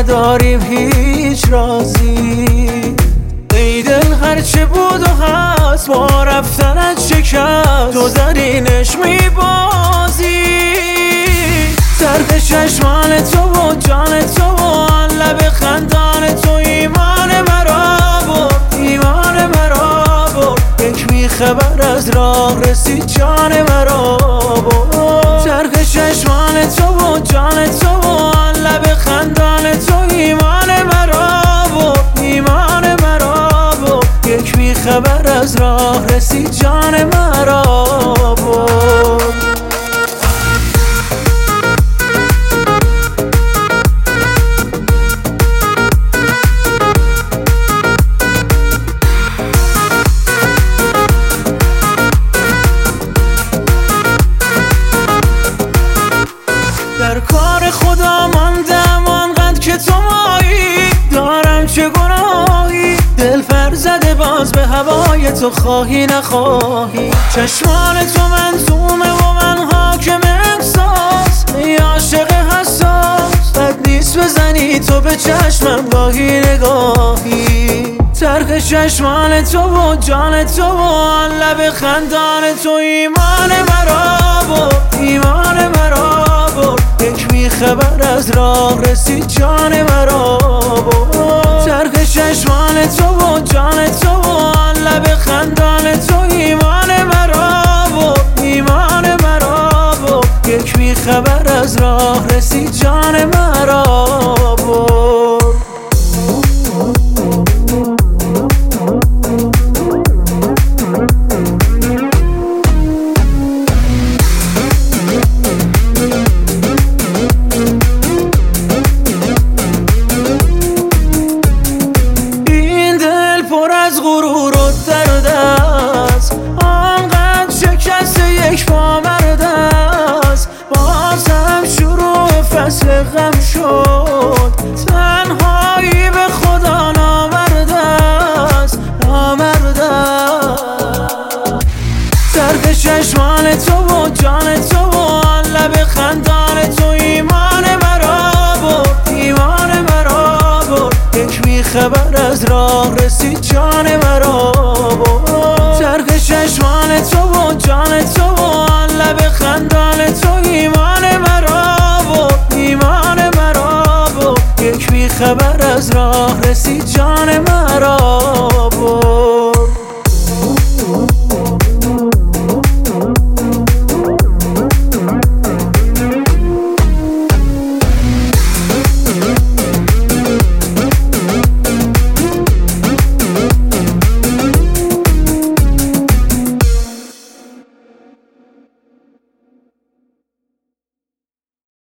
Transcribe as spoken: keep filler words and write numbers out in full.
نداریم هیچ رازی. ای دل هرچه بود و هست با رفتنت شکست، تو زرینش میبازی. زرد چشمان تو و جان تو و آن لب خندان تو ایمان مرا برد، ایمان مرا برد. یک بیخبر از راه رسید جان مرا برد. زرد چشمان تو و جان تو و آن لب خندان تو ایمان مرا برد، ایمان مرا برد. یک بیخبر از راه رسید جان مرا برد. در کار خدا ماندم آنقدر که تو مایی، دارم چه گناهی دل پر زده باز به هوای تو، خواهی نخواهی. چشمان تو منظومه و من حاکم احساس، ای عاشق حساس بد نیست بزنی تو به چشمم گاهی نگاهی. ترک چشمان تو و جان تو و آن لب خندان تو ایمان مرا برد، ایمان مرا برد. یک بیخبر از راه رسید جان مرا برد. ترک چشمان تو و جان تو و آن لب خندان تو ایمان مرا برد، ایمان مرا برد. یک بیخبر از راه رسید جان مرا برد. پر از غرور و درد است، آنقدر شکست یک پامرد است. بازم شروع فصل غم شد، تنهایی به خدا نامرد است، نامرد است. زرد چشمان تو و جان تو و آن لب خندان تو ایمان مرا برد، ایمان مرا برد. یک بیخبر از راه رسید جان مرا برد. ترک چشمان تو و جان تو و آن لب خندان تو ایمان مرا برد، ایمان مرا برد. یک بیخبر از راه رسید جان مرا